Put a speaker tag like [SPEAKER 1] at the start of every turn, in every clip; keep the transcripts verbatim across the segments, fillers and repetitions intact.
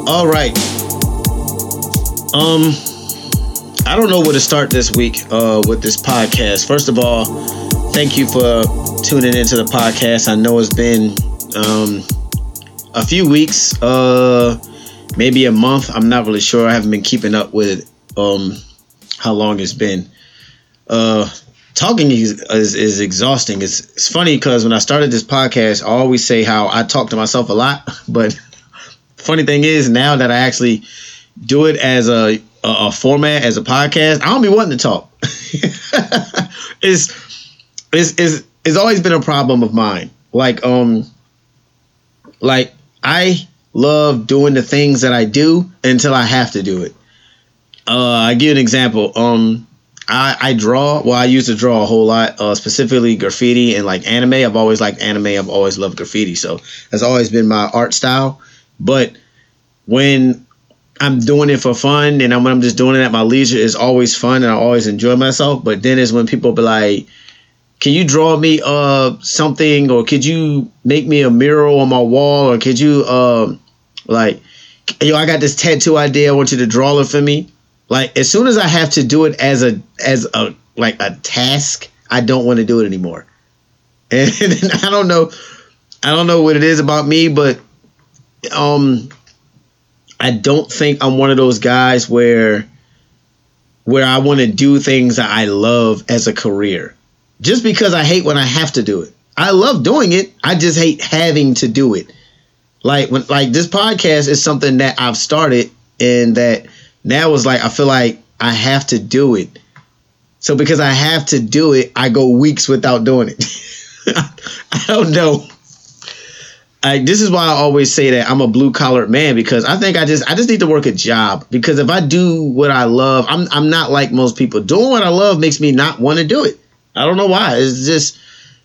[SPEAKER 1] All right. Um, I don't know where to start this week uh, with this podcast. First of all, thank you for tuning into the podcast. I know it's been um, a few weeks, uh, maybe a month. I'm not really sure. I haven't been keeping up with um, how long it's been. Uh, talking is, is, is exhausting. It's, it's funny because when I started this podcast, I always say how I talk to myself a lot. But funny thing is, now that I actually do it as a, a, a format, as a podcast, I don't be wanting to talk. it's, it's, it's, it's always been a problem of mine. Like, um, like I love doing the things that I do until I have to do it. Uh, I give you an example. Um, I, I draw. Well, I used to draw a whole lot, uh, specifically graffiti and like anime. I've always liked anime. I've always loved graffiti. So that's always been my art style. But when I'm doing it for fun and I'm, when I'm just doing it at my leisure, it's always fun and I always enjoy myself. But then it's when people be like, can you draw me uh something, or could you make me a mural on my wall, or could you um like, yo, I got this tattoo idea, I want you to draw it for me. Like, as soon as I have to do it as a as a like a task, I don't want to do it anymore. And, and I don't know, I don't know what it is about me, but um I don't think I'm one of those guys where where I want to do things that I love as a career. Just because I hate when I have to do it. I love doing it. I just hate having to do it. Like when like this podcast is something that I've started, and that now is like I feel like I have to do it. So because I have to do it, I go weeks without doing it. I don't know. I, this is why I always say that I'm a blue collar man, because I think I just I just need to work a job. Because if I do what I love, I'm I'm not like most people. Doing what I love makes me not want to do it. I don't know why. It's just,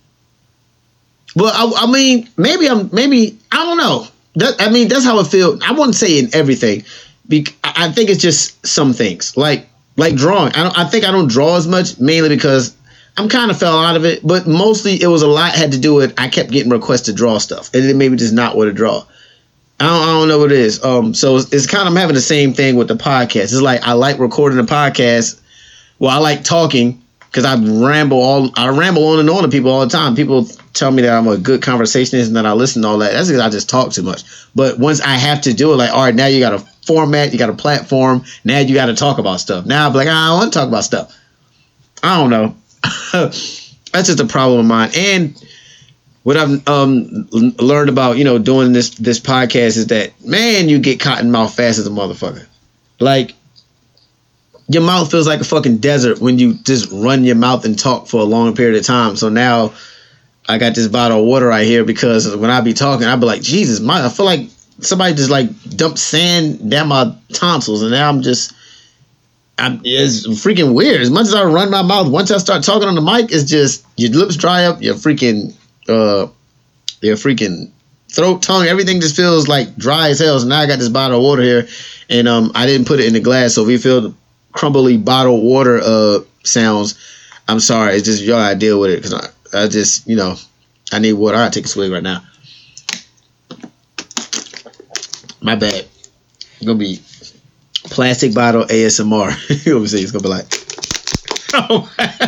[SPEAKER 1] well, I, I mean, maybe I'm, maybe, I don't know. That, I mean, that's how it feels. I wouldn't say in everything. Be, I think it's just some things, like, like drawing. I don't, I think I don't draw as much, mainly because I'm kind of fell out of it, but mostly it was a lot had to do with, I kept getting requests to draw stuff, and it made me just not want to draw. I don't, I don't know what it is. Um, so it's, it's kind of, I'm having the same thing with the podcast. It's like, I like recording a podcast. Well, I like talking. Because I ramble all, I ramble on and on to people all the time. People tell me that I'm a good conversationalist and that I listen to all that. That's because I just talk too much. But once I have to do it, like, all right, now you got a format, you got a platform. Now you got to talk about stuff. Now I'm like, I don't want to talk about stuff. I don't know. That's just a problem of mine. And what I've um, learned about, you know, doing this this podcast is that, man, you get cotton mouth fast as a motherfucker. Like, your mouth feels like a fucking desert when you just run your mouth and talk for a long period of time. So now I got this bottle of water right here, because when I be talking, I be like, Jesus, my, I feel like somebody just like dumped sand down my tonsils. And now I'm just, I'm, it's freaking weird. As much as I run my mouth, once I start talking on the mic, it's just, your lips dry up, your freaking, uh, your freaking throat, tongue, everything just feels like dry as hell. So now I got this bottle of water here, and um, I didn't put it in the glass. So if you feel the crumbly bottled water uh sounds, I'm sorry. It's just y'all gotta deal with it, because I, I just, you know, I need water. I gotta take a swig right now. My bad. It's gonna be plastic bottle A S M R. You know what I'm saying? It's gonna be like, oh,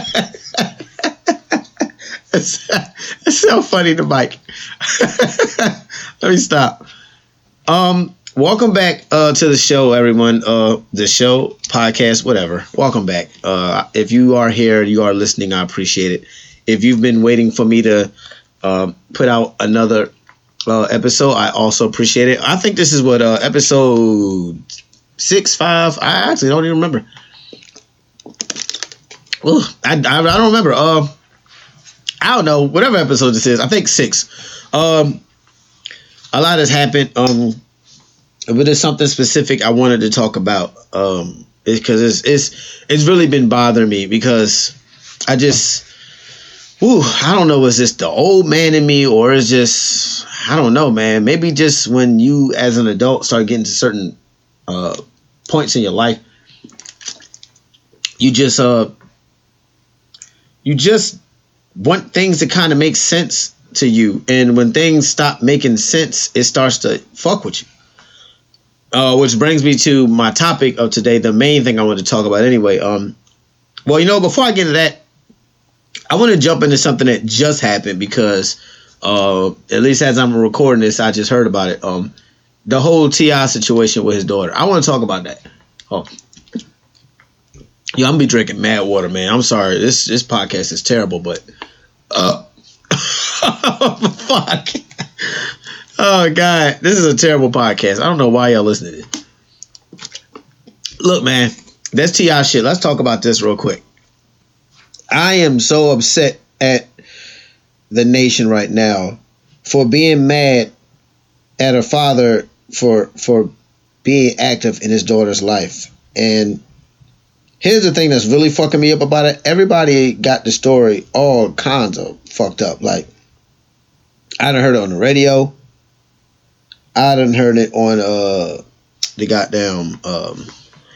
[SPEAKER 1] it's, it's so funny, the mic. Let me stop. Um. Welcome back uh, to the show, everyone. Uh, the show, podcast, whatever. Welcome back. Uh, if you are here, you are listening, I appreciate it. If you've been waiting for me to uh, put out another uh, episode, I also appreciate it. I think this is what, uh, episode six, five. I actually don't even remember. Ooh, I, I, I don't remember. Uh, I don't know. Whatever episode this is, I think six. Um, a lot has happened. Um, But there's something specific I wanted to talk about, um, because it's it's it's really been bothering me, because I just, whew, I don't know, is this the old man in me, or is just, I don't know, man. Maybe just when you as an adult start getting to certain uh, points in your life, you just uh you just want things to kind of make sense to you, and when things stop making sense, it starts to fuck with you. Uh, which brings me to my topic of today, the main thing I want to talk about anyway. Um, well, you know, before I get into that, I want to jump into something that just happened because, uh, at least as I'm recording this, I just heard about it. Um, the whole T I situation with his daughter. I want to talk about that. Oh, yeah, I'm gonna be drinking mad water, man. I'm sorry. This this podcast is terrible, but uh, fuck. Oh God, this is a terrible podcast. I don't know why y'all listen to this. Look, man, that's T I shit. Let's talk about this real quick. I am so upset at the nation right now for being mad at her father for for being active in his daughter's life. And here's the thing that's really fucking me up about it. Everybody got the story all kinds of fucked up. Like, I done heard it on the radio. I done heard it on uh the goddamn um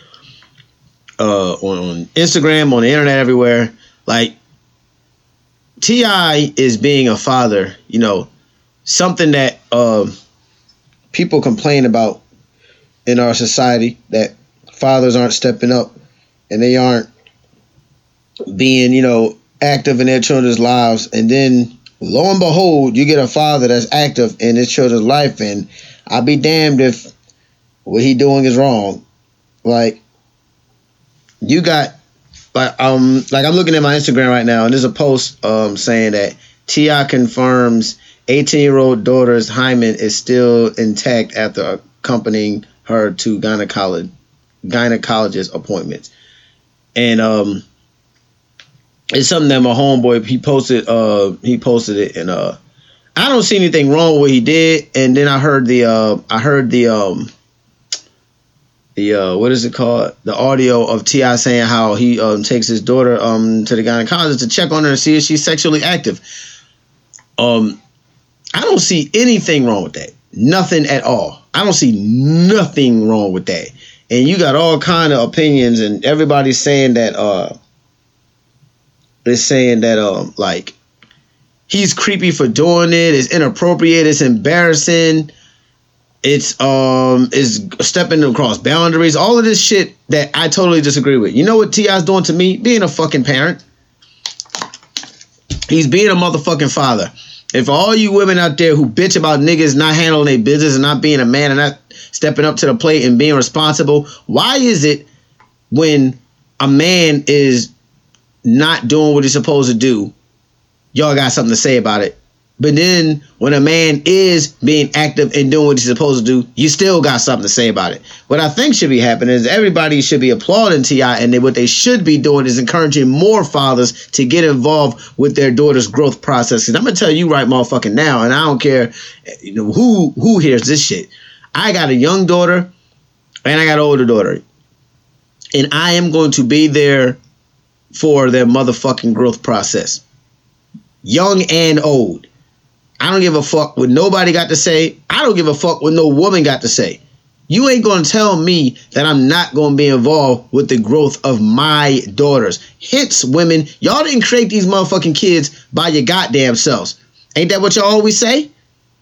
[SPEAKER 1] uh on, on Instagram, on the internet, everywhere. Like, T I is being a father, you know, something that uh, people complain about in our society, that fathers aren't stepping up and they aren't being, you know, active in their children's lives. And then lo and behold, you get a father that's active in his children's life, and I'll be damned if what he doing is wrong. Like, you got, like, um, like I'm looking at my Instagram right now, and there's a post um saying that T I confirms eighteen-year-old daughter's hymen is still intact after accompanying her to gynecologist gynecologist appointments. And um, it's something that my homeboy, he posted. Uh, he posted it, and uh, I don't see anything wrong with what he did. And then I heard the uh, I heard the um. The uh, what is it called? The audio of T I saying how he um, takes his daughter um to the gynecologist to check on her and see if she's sexually active. Um, I don't see anything wrong with that. Nothing at all. I don't see nothing wrong with that. And you got all kind of opinions, and everybody's saying that uh, is saying that um like he's creepy for doing it. It's inappropriate. It's embarrassing. It's um is stepping across boundaries. All of this shit that I totally disagree with. You know what T I's doing to me? Being a fucking parent. He's being a motherfucking father. And for all you women out there who bitch about niggas not handling their business and not being a man and not stepping up to the plate and being responsible, why is it when a man is not doing what he's supposed to do, y'all got something to say about it? But then when a man is being active and doing what he's supposed to do, you still got something to say about it. What I think should be happening is everybody should be applauding T I, and they, what they should be doing is encouraging more fathers to get involved with their daughter's growth process. And I'm going to tell you right motherfucking now, and I don't care you know, who who hears this shit. I got a young daughter and I got an older daughter. And I am going to be there for their motherfucking growth process. Young and old. I don't give a fuck what nobody got to say. I don't give a fuck what no woman got to say. You ain't going to tell me that I'm not going to be involved with the growth of my daughters. Hence, women, y'all didn't create these motherfucking kids by your goddamn selves. Ain't that what y'all always say?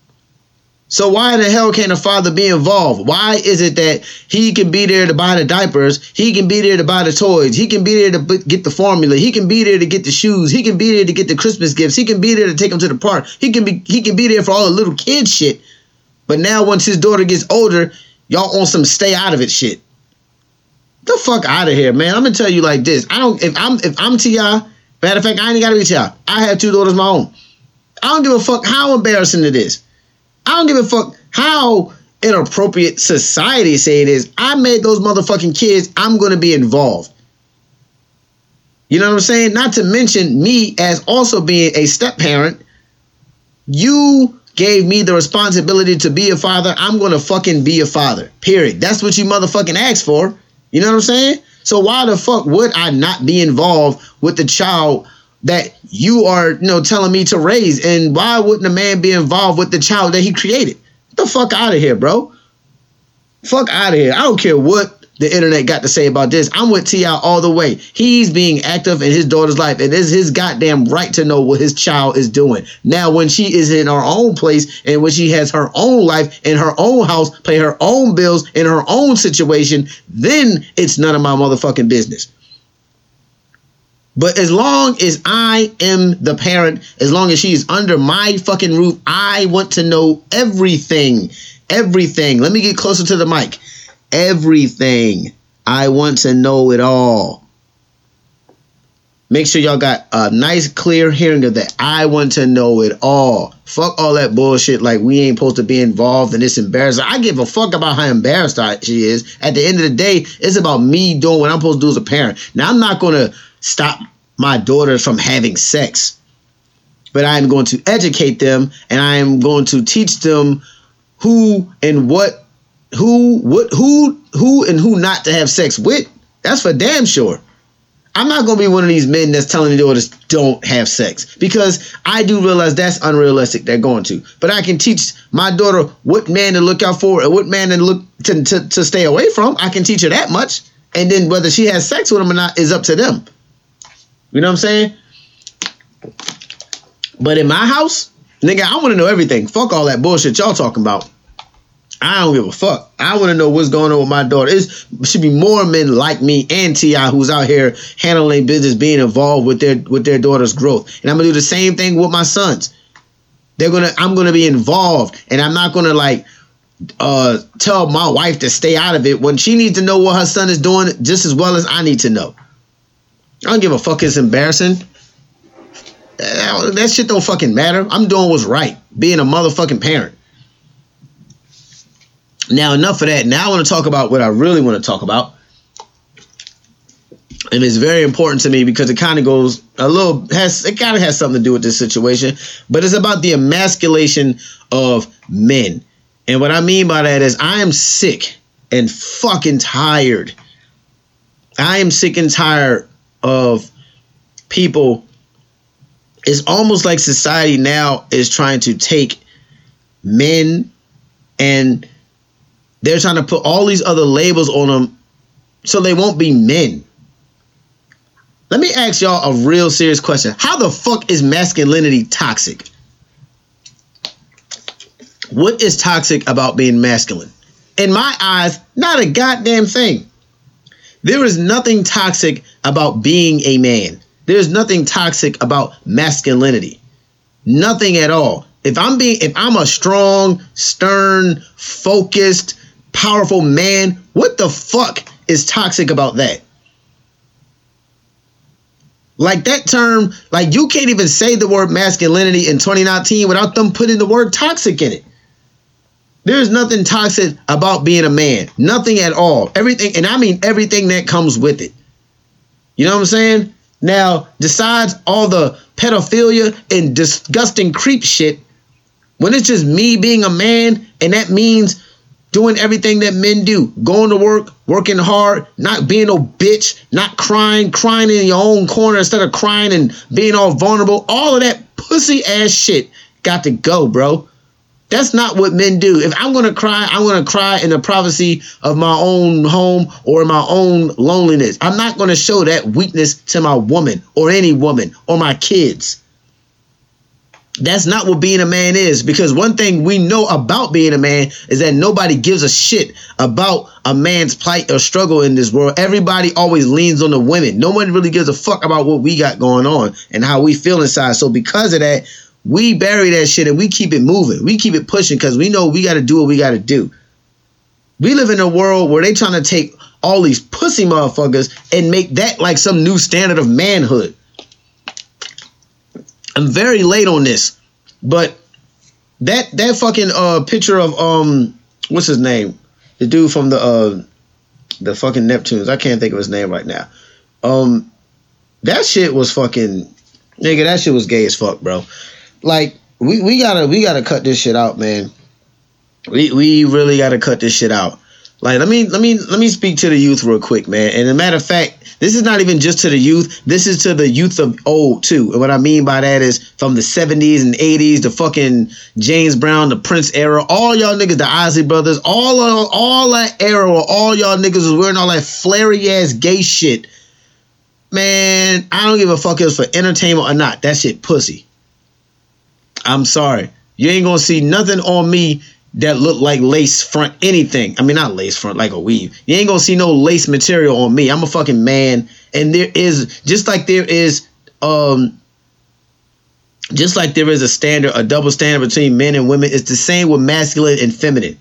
[SPEAKER 1] So why the hell can't a father be involved? Why is it that he can be there to buy the diapers? He can be there to buy the toys. He can be there to b- get the formula. He can be there to get the shoes. He can be there to get the Christmas gifts. He can be there to take them to the park. He can be he can be there for all the little kid shit. But now once his daughter gets older, y'all on some stay out of it shit. The fuck out of here, man. I'm gonna tell you like this. I don't if I'm if I'm T I, matter of fact, I ain't gotta be T I. I have two daughters of my own. I don't give a fuck how embarrassing it is. I don't give a fuck how inappropriate society say it is. I made those motherfucking kids. I'm going to be involved. You know what I'm saying? Not to mention me as also being a step parent. You gave me the responsibility to be a father. I'm going to fucking be a father. Period. That's what you motherfucking asked for. You know what I'm saying? So why the fuck would I not be involved with the child that you are, you know, telling me to raise? And why wouldn't a man be involved with the child that he created? Get the fuck out of here, bro. Fuck out of here. I don't care what the internet got to say about this. I'm with T I all the way. He's being active in his daughter's life. It is his goddamn right to know what his child is doing. Now, when she is in her own place and when she has her own life in her own house, pay her own bills in her own situation, then it's none of my motherfucking business. But as long as I am the parent, as long as she is under my fucking roof, I want to know everything. Everything. Let me get closer to the mic. Everything. I want to know it all. Make sure y'all got a nice clear hearing of that. I want to know it all. Fuck all that bullshit like we ain't supposed to be involved in this embarrassing. I give a fuck about how embarrassed I, she is. At the end of the day, it's about me doing what I'm supposed to do as a parent. Now, I'm not going to stop my daughters from having sex, but I am going to educate them and I am going to teach them who and what Who, what, who, who, and who not to have sex with. That's for damn sure. I'm not going to be one of these men that's telling their daughters don't have sex, because I do realize that's unrealistic. They're going to. But I can teach my daughter what man to look out for and what man to look to, to, to stay away from. I can teach her that much. And then whether she has sex with him or not is up to them. You know what I'm saying? But in my house, nigga, I want to know everything. Fuck all that bullshit y'all talking about. I don't give a fuck. I want to know what's going on with my daughter. It should be more men like me and T I who's out here handling business, being involved with their with their daughter's growth. And I'm gonna do the same thing with my sons. They're gonna. I'm gonna be involved, and I'm not gonna like uh, tell my wife to stay out of it when she needs to know what her son is doing just as well as I need to know. I don't give a fuck. It's embarrassing. That shit don't fucking matter. I'm doing what's right, being a motherfucking parent. Now, enough of that. Now I want to talk about what I really want to talk about. And it's very important to me because it kind of goes a little, has it kind of has something to do with this situation. But it's about the emasculation of men. And what I mean by that is I am sick and fucking tired. I am sick and tired of people. It's almost like society now is trying to take men and they're trying to put all these other labels on them so they won't be men. Let me ask y'all a real serious question. How the fuck is masculinity toxic? What is toxic about being masculine? In my eyes, not a goddamn thing. There is nothing toxic about being a man. There's nothing toxic about masculinity. Nothing at all. If I'm being, if I'm a strong, stern, focused, powerful man, what the fuck is toxic about that? Like that term, like you can't even say the word masculinity in twenty nineteen without them putting the word toxic in it. There's nothing toxic about being a man. Nothing at all. Everything, and I mean everything that comes with it. You know what I'm saying? Now, besides all the pedophilia and disgusting creep shit, when it's just me being a man, and that means doing everything that men do, going to work, working hard, not being no bitch, not crying, crying in your own corner instead of crying and being all vulnerable, all of that pussy ass shit got to go, bro. That's not what men do. If I'm going to cry, I'm going to cry in the privacy of my own home or in my own loneliness. I'm not going to show that weakness to my woman or any woman or my kids. That's not what being a man is, because one thing we know about being a man is that nobody gives a shit about a man's plight or struggle in this world. Everybody always leans on the women. No one really gives a fuck about what we got going on and how we feel inside. So because of that, we bury that shit and we keep it moving. We keep it pushing because we know we got to do what we got to do. We live in a world where they trying to take all these pussy motherfuckers and make that like some new standard of manhood. I'm very late on this, but that that fucking uh picture of um what's his name, the dude from the uh the fucking Neptunes, I can't think of his name right now. Um, that shit was fucking nigga. That shit was gay as fuck, bro. Like we we gotta we gotta cut this shit out, man. We we really gotta cut this shit out. Like, let me let me let me speak to the youth real quick, man. And as a matter of fact, this is not even just to the youth. This is to the youth of old too. And what I mean by that is from the seventies and eighties, the fucking James Brown, the Prince era, all y'all niggas, the Isley Brothers, all of, all that era, where all y'all niggas was wearing all that flary ass gay shit. Man, I don't give a fuck if it's for entertainment or not. That shit pussy. I'm sorry. You ain't gonna see nothing on me that look like lace front anything. I mean, not lace front, like a weave. You ain't gonna see no lace material on me. I'm a fucking man. And there is, just like there is, um, just like there is a standard, a double standard between men and women, it's the same with masculine and feminine.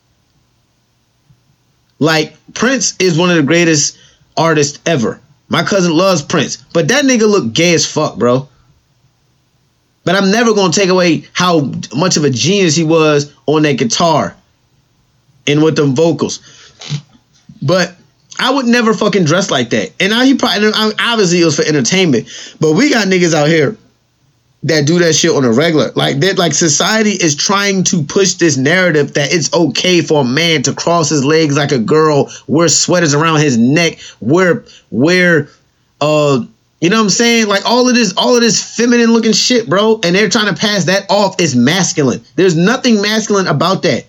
[SPEAKER 1] Like, Prince is one of the greatest artists ever. My cousin loves Prince, but that nigga look gay as fuck, bro. But I'm never going to take away how much of a genius he was on that guitar and with them vocals. But I would never fucking dress like that. And now he probably, obviously it was for entertainment. But we got niggas out here that do that shit on a regular. Like, that, like society is trying to push this narrative that it's okay for a man to cross his legs like a girl, wear sweaters around his neck, wear, wear, uh, you know what I'm saying? Like, all of this, all of this feminine looking shit, bro. And they're trying to pass that off as masculine. There's nothing masculine about that.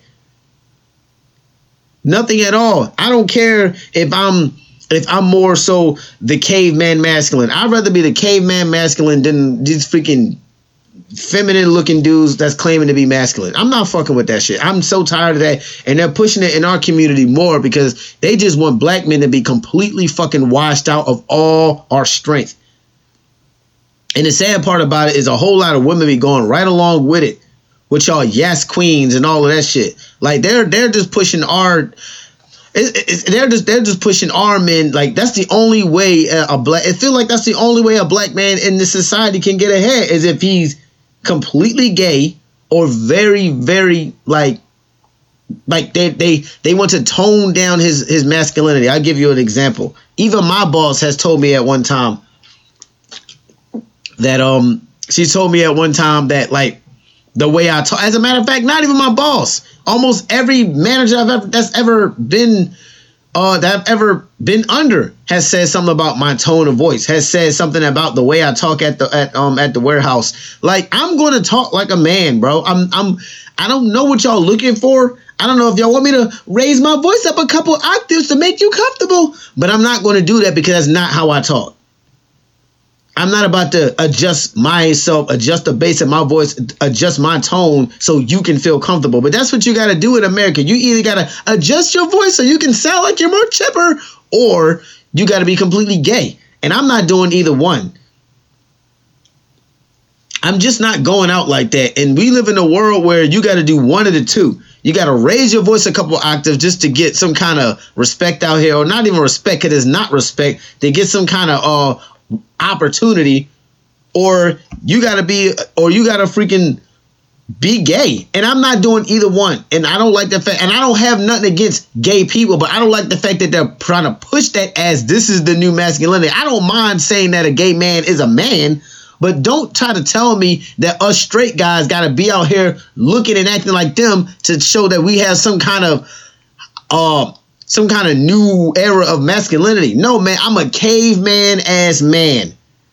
[SPEAKER 1] Nothing at all. I don't care if I'm if I'm more so the caveman masculine. I'd rather be the caveman masculine than these freaking feminine looking dudes that's claiming to be masculine. I'm not fucking with that shit. I'm so tired of that. And they're pushing it in our community more because they just want black men to be completely fucking washed out of all our strength. And the sad part about it is a whole lot of women be going right along with it, with y'all yes queens and all of that shit. Like, they're they're just pushing our, it, it, they're just they're just pushing our men. Like, that's the only way a, a black. It feel like that's the only way a black man in this society can get ahead is if he's completely gay or very very like like they they they want to tone down his his masculinity. I'll give you an example. Even my boss has told me at one time that um she told me at one time that like the way I talk, as a matter of fact, not even my boss, almost every manager I've ever that's ever been uh that I've ever been under has said something about my tone of voice, has said something about the way I talk at the at um at the warehouse. Like, I'm gonna talk like a man, bro. I'm I'm I don't know what y'all looking for. I don't know if y'all want me to raise my voice up a couple octaves to make you comfortable, but I'm not gonna do that because that's not how I talk. I'm not about to adjust myself, adjust the bass of my voice, adjust my tone so you can feel comfortable. But that's what you got to do in America. You either got to adjust your voice so you can sound like you're more chipper, or you got to be completely gay. And I'm not doing either one. I'm just not going out like that. And we live in a world where you got to do one of the two. You got to raise your voice a couple octaves just to get some kind of respect out here, or not even respect, because it's not respect, to get some kind of uh opportunity, or you gotta be, or you gotta freaking be gay. And I'm not doing either one. And I don't like the fact, and I don't have nothing against gay people, but I don't like the fact that they're trying to push that as this is the new masculinity. I don't mind saying that a gay man is a man, but don't try to tell me that us straight guys gotta be out here looking and acting like them to show that we have some kind of uh some kind of new era of masculinity. No, man, I'm a caveman ass man.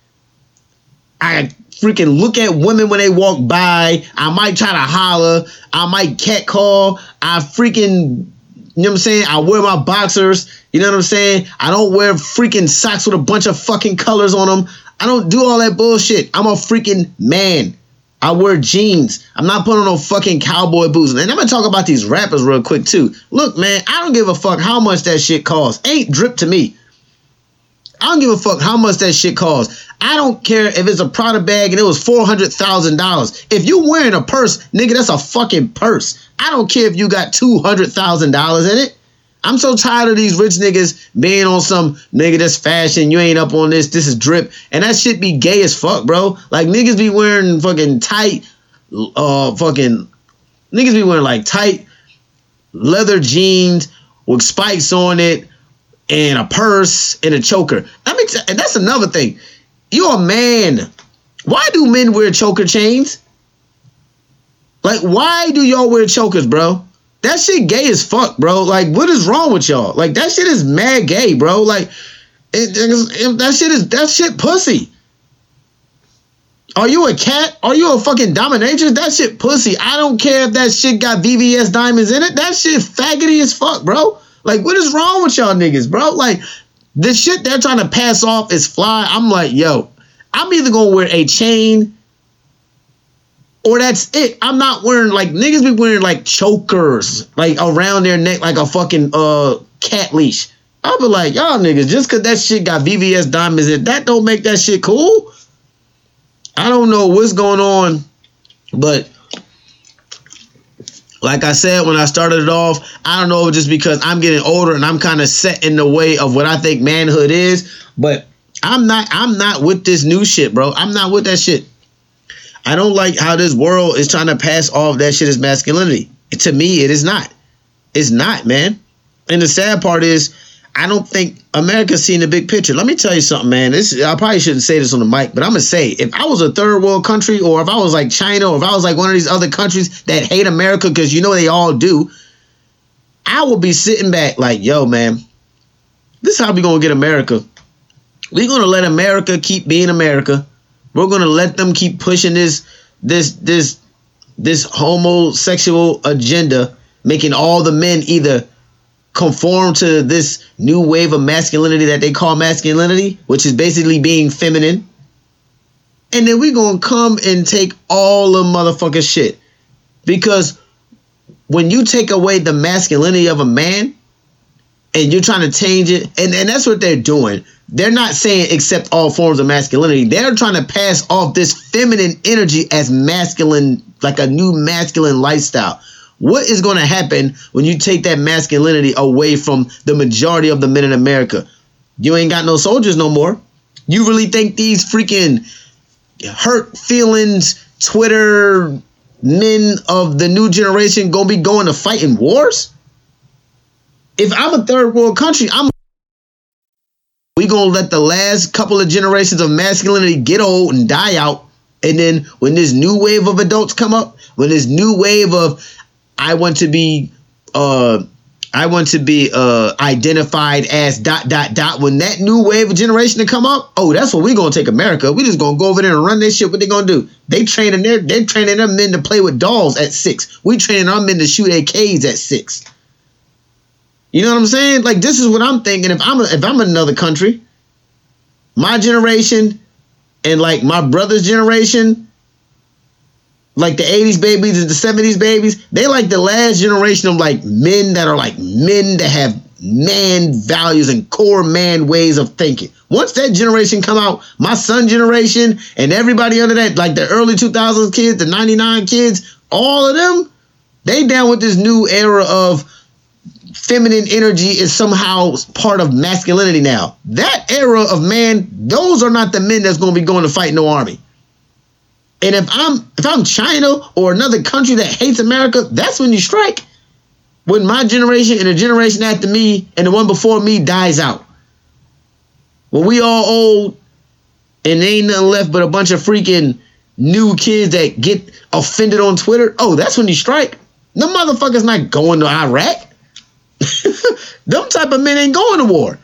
[SPEAKER 1] I freaking look at women when they walk by. I might try to holler. I might catcall. I freaking, you know what I'm saying? I wear my boxers. You know what I'm saying? I don't wear freaking socks with a bunch of fucking colors on them. I don't do all that bullshit. I'm a freaking man. I wear jeans. I'm not putting on no fucking cowboy boots. And I'm going to talk about these rappers real quick, too. Look, man, I don't give a fuck how much that shit costs. Ain't drip to me. I don't give a fuck how much that shit costs. I don't care if it's a Prada bag and it was four hundred thousand dollars. If you wearing a purse, nigga, that's a fucking purse. I don't care if you got two hundred thousand dollars in it. I'm so tired of these rich niggas being on some nigga that's fashion. You ain't up on this. This is drip. And that shit be gay as fuck, bro. Like, niggas be wearing fucking tight, uh, fucking, niggas be wearing like tight leather jeans with spikes on it and a purse and a choker. I mean, and that's another thing. You're a man. Why do men wear choker chains? Like, why do y'all wear chokers, bro? That shit gay as fuck, bro. Like, what is wrong with y'all? Like, that shit is mad gay, bro. Like, it, it, that shit is, that shit pussy. Are you a cat? Are you a fucking dominatrix? That shit pussy. I don't care if that shit got V V S diamonds in it. That shit faggoty as fuck, bro. Like, what is wrong with y'all niggas, bro? Like, the shit they're trying to pass off is fly. I'm like, yo, I'm either going to wear a chain or that's it. I'm not wearing, like, niggas be wearing, like, chokers, like, around their neck like a fucking uh cat leash. I'll be like, y'all niggas, just because that shit got V V S diamonds in it, that don't make that shit cool. I don't know what's going on, but like I said when I started it off, I don't know if it's just because I'm getting older and I'm kind of set in the way of what I think manhood is, but I'm not I'm not with this new shit, bro. I'm not with that shit. I don't like how this world is trying to pass off that shit as masculinity. To me, it is not. It's not, man. And the sad part is, I don't think America's seen the big picture. Let me tell you something, man. This I probably shouldn't say this on the mic, but I'm going to say, if I was a third world country, or if I was like China, or if I was like one of these other countries that hate America, because you know they all do, I would be sitting back like, yo, man, this is how we going to get America. We're going to let America keep being America. We're going to let them keep pushing this, this, this, this homosexual agenda, making all the men either conform to this new wave of masculinity that they call masculinity, which is basically being feminine. And then we're going to come and take all the motherfucking shit. Because when you take away the masculinity of a man and you're trying to change it, and, and that's what they're doing. They're not saying accept all forms of masculinity. They're trying to pass off this feminine energy as masculine, like a new masculine lifestyle. What is going to happen when you take that masculinity away from the majority of the men in America? You ain't got no soldiers no more. You really think these freaking hurt feelings, Twitter men of the new generation gonna be going to fight in wars? If I'm a third world country, I'm we gonna let the last couple of generations of masculinity get old and die out. And then when this new wave of adults come up, when this new wave of I want to be, uh, I want to be uh, identified as dot dot dot. When that new wave of generation to come up, oh, that's what we gonna take America. We just gonna go over there and run this shit. What they gonna do? They training their, they training their men to play with dolls at six. We training our men to shoot A Ks at six. You know what I'm saying? Like, this is what I'm thinking. If I'm a, if I'm in another country, my generation and like my brother's generation, like the eighties babies and the seventies babies, they like the last generation of like men that are like men that have man values and core man ways of thinking. Once that generation come out, my son generation and everybody under that, like the early two thousands kids, the ninety-nine kids, all of them, they down with this new era of feminine energy is somehow part of masculinity now. That era of man, those are not the men that's going to be going to fight no army. And if I'm if I'm China or another country that hates America, that's when you strike. When my generation and the generation after me and the one before me dies out. When we all old and there ain't nothing left but a bunch of freaking new kids that get offended on Twitter, oh, that's when you strike. Them motherfuckers not going to Iraq. Them type of men ain't going to war.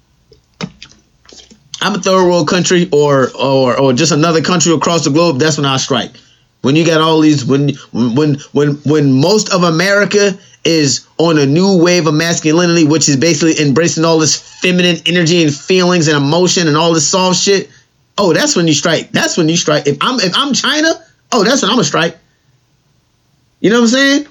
[SPEAKER 1] I'm a third world country or or or just another country across the globe, that's when I strike. When you got all these, when when when when most of America is on a new wave of masculinity, which is basically embracing all this feminine energy and feelings and emotion and all this soft shit. Oh, that's when you strike. That's when you strike. If I'm if I'm China, oh, that's when I'm gonna strike. You know what I'm saying?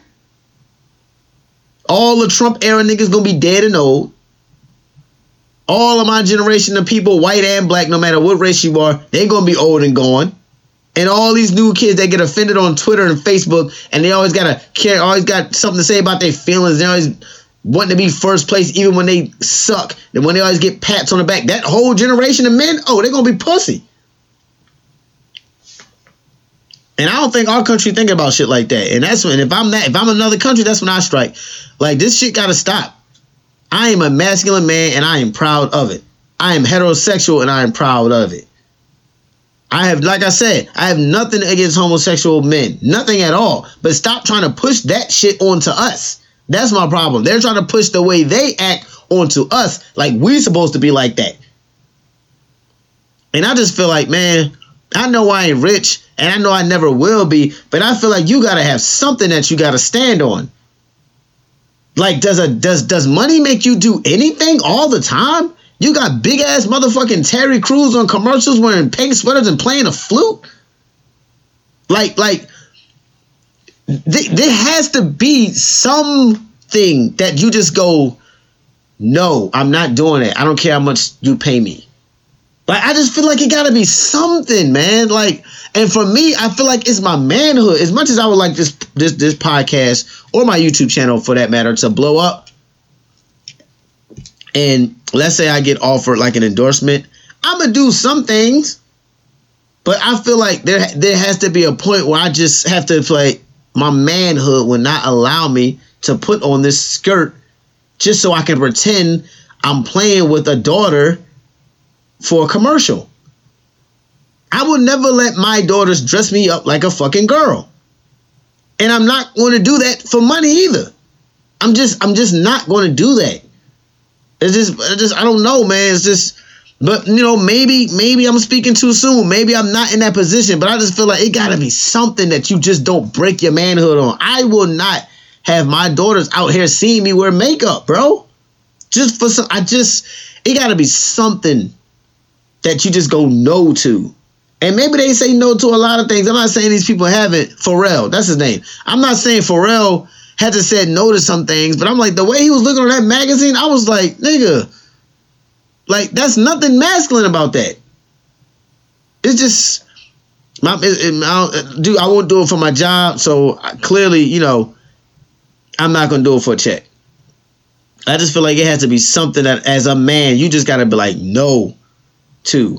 [SPEAKER 1] All the Trump era niggas gonna be dead and old. All of my generation of people, white and black, no matter what race you are, they gonna be old and gone. And all these new kids that get offended on Twitter and Facebook, and they always gotta care, always got something to say about their feelings. They always want to be first place, even when they suck. And when they always get pats on the back, that whole generation of men, oh, they're gonna be pussy. And I don't think our country thinking about shit like that. And that's when, if I'm that, if I'm another country, that's when I strike. Like, this shit gotta stop. I am a masculine man and I am proud of it. I am heterosexual and I am proud of it. I have, like I said, I have nothing against homosexual men. Nothing at all. But stop trying to push that shit onto us. That's my problem. They're trying to push the way they act onto us like we're supposed to be like that. And I just feel like, man, I know I ain't rich and I know I never will be, but I feel like you got to have something that you got to stand on. Like, does a does does money make you do anything all the time? You got big ass motherfucking Terry Crews on commercials wearing pink sweaters and playing a flute? Like, like, th- there has to be something that you just go, no, I'm not doing it. I don't care how much you pay me. Like, I just feel like it gotta be something, man. Like, and for me, I feel like it's my manhood. As much as I would like this this this podcast or my YouTube channel, for that matter, to blow up, and let's say I get offered like an endorsement, I'm gonna do some things, but I feel like there there has to be a point where I just have to play. My manhood will not allow me to put on this skirt just so I can pretend I'm playing with a daughter for a commercial. I would never let my daughters dress me up like a fucking girl. And I'm not going to do that for money either. I'm just I'm just not going to do that. It's just it's just I don't know, man. It's just, but you know, maybe maybe I'm speaking too soon. Maybe I'm not in that position, but I just feel like it got to be something that you just don't break your manhood on. I will not have my daughters out here seeing me wear makeup, bro. Just for some, I just, it got to be something that you just go no to. And maybe they say no to a lot of things. I'm not saying these people haven't. Pharrell, that's his name. I'm not saying Pharrell had to say no to some things, but I'm like, the way he was looking at that magazine, I was like, nigga, like, that's nothing masculine about that. It's just, my, it, it, I, do, I won't do it for my job, so I, clearly, you know, I'm not going to do it for a check. I just feel like it has to be something that, as a man, you just got to be like, no to.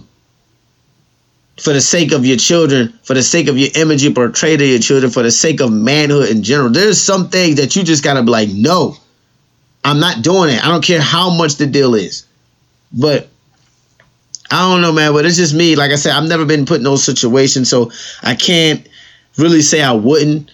[SPEAKER 1] For the sake of your children, for the sake of your image you portray to your children, for the sake of manhood in general. There's some things that you just got to be like, no, I'm not doing it. I don't care how much the deal is. But I don't know, man, but it's just me. Like I said, I've never been put in those situations, so I can't really say I wouldn't.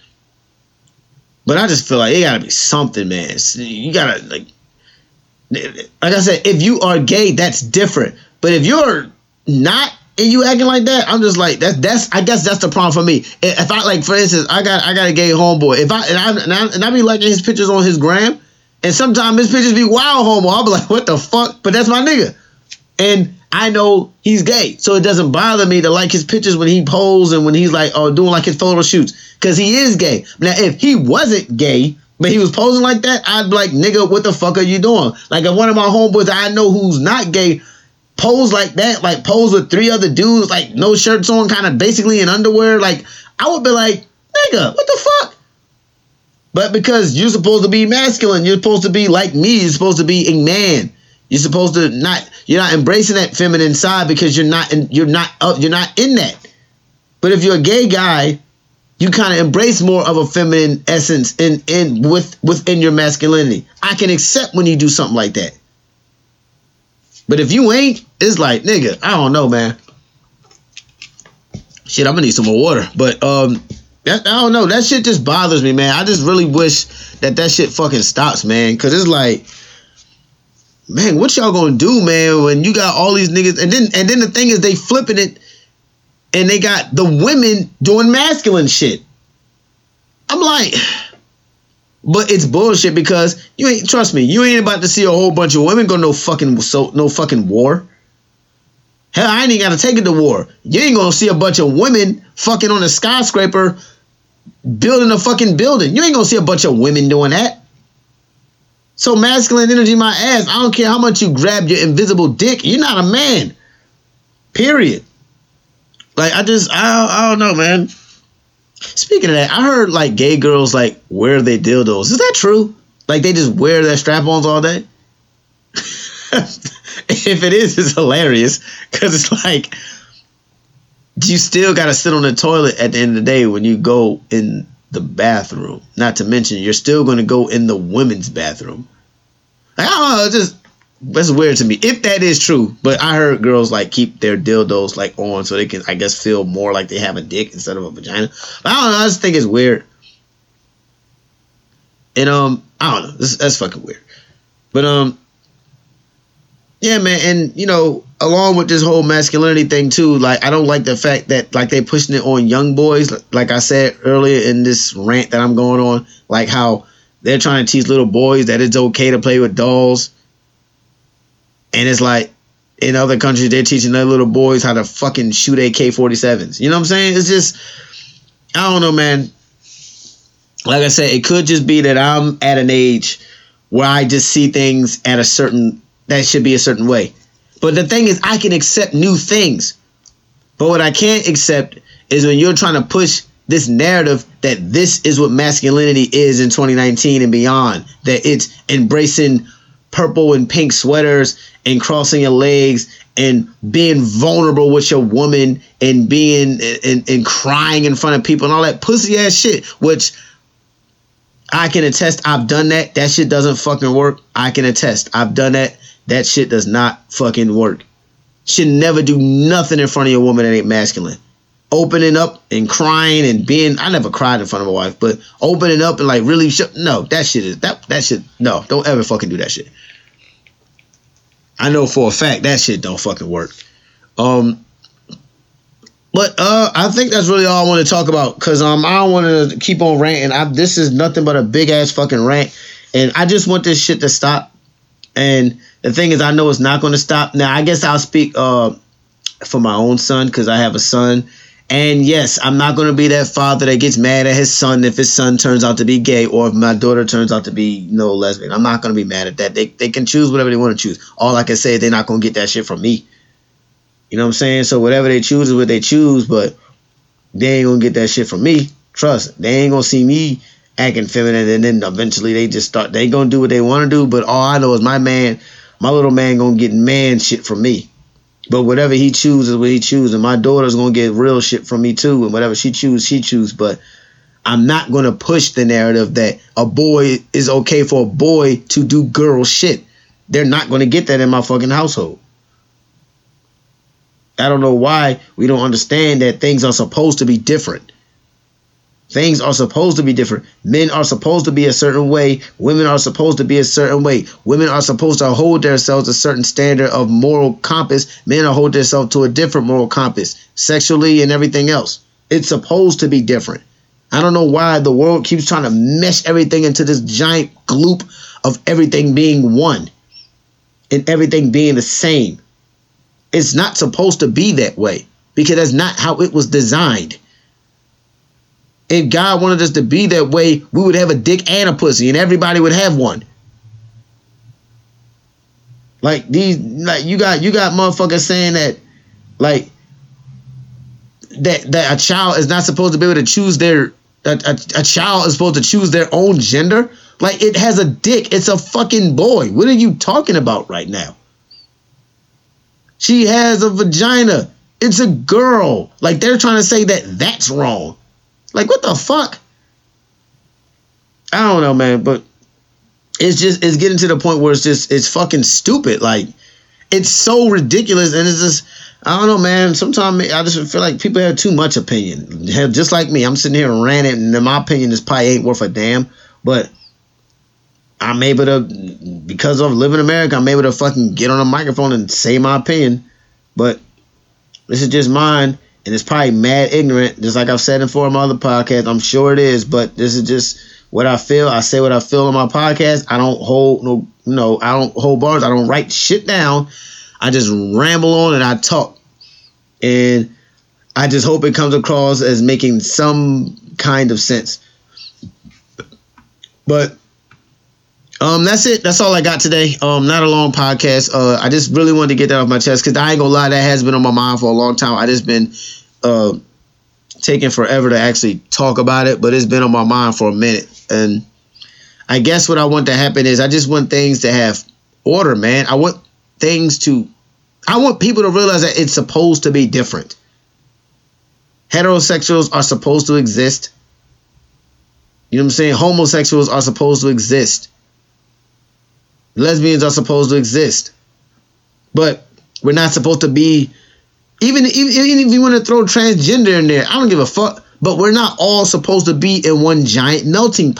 [SPEAKER 1] But I just feel like it got to be something, man. You got to, like, like I said, if you are gay, that's different. But if you're not, and you acting like that, I'm just like, that's that's I guess that's the problem for me. If I, like, for instance, I got I got a gay homeboy. If I and I and I, and I be liking his pictures on his gram, and sometimes his pictures be wild homo, I'll be like, what the fuck? But that's my nigga, and I know he's gay, so it doesn't bother me to like his pictures when he poses and when he's like, oh, doing like his photo shoots, because he is gay. Now, if he wasn't gay, but he was posing like that, I'd be like, nigga, what the fuck are you doing? Like, if one of my homeboys that I know who's not gay pose like that, like pose with three other dudes, like no shirts on, kind of basically in underwear, like, I would be like, nigga, what the fuck? But because you're supposed to be masculine, you're supposed to be like me, you're supposed to be a man. You're supposed to not, you're not embracing that feminine side because you're not in, you're not uh, you're not in that. But if you're a gay guy, you kind of embrace more of a feminine essence in in with within your masculinity. I can accept when you do something like that. But if you ain't, it's like, nigga, I don't know, man. Shit, I'm gonna need some more water. But um, that, I don't know. That shit just bothers me, man. I just really wish that that shit fucking stops, man. Cause it's like, man, what y'all gonna do, man, when you got all these niggas? And then and then the thing is, they flipping it, and they got the women doing masculine shit. I'm like, but it's bullshit because you ain't, trust me, you ain't about to see a whole bunch of women go no fucking so no fucking war. Hell, I ain't even gotta take it to war. You ain't gonna see a bunch of women fucking on a skyscraper building a fucking building. You ain't gonna see a bunch of women doing that. So masculine energy, my ass. I don't care how much you grab your invisible dick. You're not a man. Period. Like, I just, I, I don't know, man. Speaking of that, I heard, like, gay girls, like, wear their dildos. Is that true? Like, they just wear their strap-ons all day? If it is, it's hilarious. Because it's like, you still got to sit on the toilet at the end of the day when you go in the bathroom. Not to mention, you're still going to go in the women's bathroom. Like, I don't know, it's just, that's weird to me. If that is true, but I heard girls, like, keep their dildos, like, on so they can, I guess, feel more like they have a dick instead of a vagina. But I don't know, I just think it's weird. And um, I don't know. That's, that's fucking weird. But um, yeah, man, and you know, along with this whole masculinity thing too, like I don't like the fact that like they pushing it on young boys. Like I said earlier in this rant that I'm going on, like how they're trying to teach little boys that it's okay to play with dolls, and it's like in other countries they're teaching their little boys how to fucking shoot A K forty-sevens. You know what I'm saying? It's just, I don't know, man. Like I said, it could just be that I'm at an age where I just see things at a certain, that should be a certain way. But the thing is, I can accept new things. But what I can't accept is when you're trying to push this narrative that this is what masculinity is in twenty nineteen and beyond. That it's embracing purple and pink sweaters and crossing your legs and being vulnerable with your woman and being and, and crying in front of people and all that pussy ass shit, which I can attest I've done that. That shit doesn't fucking work. I can attest I've done that. That shit does not fucking work. Should never do nothing in front of your woman that ain't masculine. Opening up and crying and being, I never cried in front of my wife, but opening up and like really, sh- no, that shit is, that, that shit, no, don't ever fucking do that shit. I know for a fact that shit don't fucking work. Um, but uh, I think that's really all I want to talk about, because um, I don't want to keep on ranting. I, this is nothing but a big ass fucking rant, and I just want this shit to stop. And the thing is, I know it's not going to stop. Now, I guess I'll speak uh, for my own son, because I have a son. And yes, I'm not going to be that father that gets mad at his son if his son turns out to be gay, or if my daughter turns out to be, you know, lesbian. I'm not going to be mad at that. They they can choose whatever they want to choose. All I can say is they're not going to get that shit from me. You know what I'm saying? So whatever they choose is what they choose, but they ain't going to get that shit from me. Trust. They ain't going to see me acting feminine, and then eventually they just start, they going to do what they want to do. But all I know is my man, my little man going to get man shit from me. But whatever he chooses, what he chooses. And my daughter's going to get real shit from me too. And whatever she chooses, she chooses. But I'm not going to push the narrative that a boy is okay for a boy to do girl shit. They're not going to get that in my fucking household. I don't know why we don't understand that things are supposed to be different. Things are supposed to be different. Men are supposed to be a certain way. Women are supposed to be a certain way. Women are supposed to hold themselves a certain standard of moral compass. Men are hold themselves to a different moral compass, sexually and everything else. It's supposed to be different. I don't know why the world keeps trying to mesh everything into this giant gloop of everything being one and everything being the same. It's not supposed to be that way, because that's not how it was designed. If God wanted us to be that way, we would have a dick and a pussy, and everybody would have one. Like these, like you got you got motherfuckers saying that, like that that a child is not supposed to be able to choose their a, a, a child is supposed to choose their own gender. Like, it has a dick. It's a fucking boy. What are you talking about right now? She has a vagina. It's a girl. Like, they're trying to say that that's wrong. Like, what the fuck? I don't know, man, but it's just, it's getting to the point where it's just, it's fucking stupid. Like, it's so ridiculous, and it's just, I don't know, man. Sometimes I just feel like people have too much opinion. Just like me, I'm sitting here and ranting, and in my opinion, this probably ain't worth a damn, but I'm able to, because of living in America, I'm able to fucking get on a microphone and say my opinion. But this is just mine, and it's probably mad ignorant, just like I've said in four of my other podcasts. I'm sure it is, but this is just what I feel. I say what I feel on my podcast. I don't hold no, no, I don't hold bars. I don't write shit down. I just ramble on and I talk. And I just hope it comes across as making some kind of sense. But um, that's it. That's all I got today. Um, not a long podcast. Uh, I just really wanted to get that off my chest, because I ain't gonna lie, that has been on my mind for a long time. I just been uh taking forever to actually talk about it, but it's been on my mind for a minute. And I guess what I want to happen is I just want things to have order, man. I want things to, I want people to realize that it's supposed to be different. Heterosexuals are supposed to exist. You know what I'm saying? Homosexuals are supposed to exist. Lesbians are supposed to exist. But we're not supposed to be, even, even, even if you want to throw transgender in there, I don't give a fuck. But we're not all supposed to be in one giant melting pot.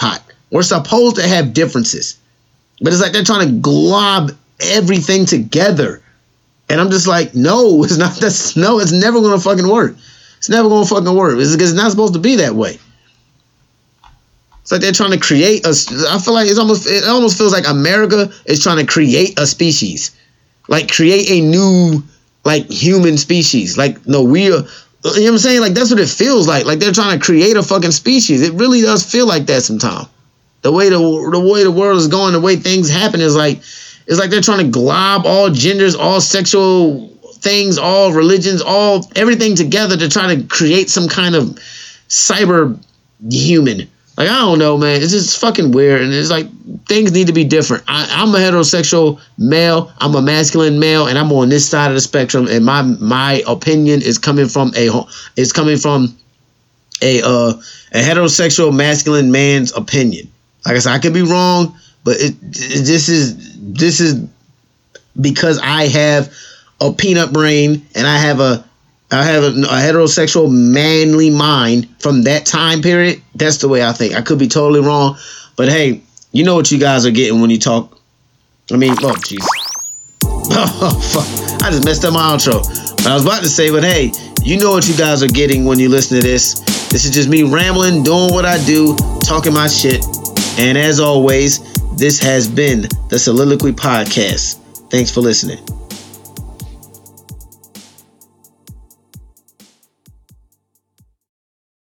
[SPEAKER 1] We're supposed to have differences. But it's like they're trying to glob everything together. And I'm just like, no, it's not. That's no, it's never going to fucking work. It's never going to fucking work. It's because it's not supposed to be that way. It's like they're trying to create a. I feel like it's almost. It almost feels like America is trying to create a species, like create a new, like human species. Like no, we are. You know what I'm saying? Like that's what it feels like. Like they're trying to create a fucking species. It really does feel like that sometimes. The way the the way the world is going, the way things happen is like, it's like they're trying to glob all genders, all sexual things, all religions, all everything together to try to create some kind of cyber human. Like, I don't know, man. It's just fucking weird. And it's like, things need to be different. I, I'm a heterosexual male. I'm a masculine male. And I'm on this side of the spectrum. And my my opinion is coming from a is coming from a uh, a heterosexual masculine man's opinion. Like I said, I could be wrong, but it, it, this is this is because I have a peanut brain and I have a I have a, a heterosexual manly mind from that time period. That's the way I think. I could be totally wrong, but hey, you know what you guys are getting when you talk. I mean, oh jeez, oh fuck, I just messed up my outro. But I was about to say, but hey, you know what you guys are getting when you listen to this. This is just me rambling, doing what I do, talking my shit. And as always, this has been the Soliloquy Podcast. Thanks for listening.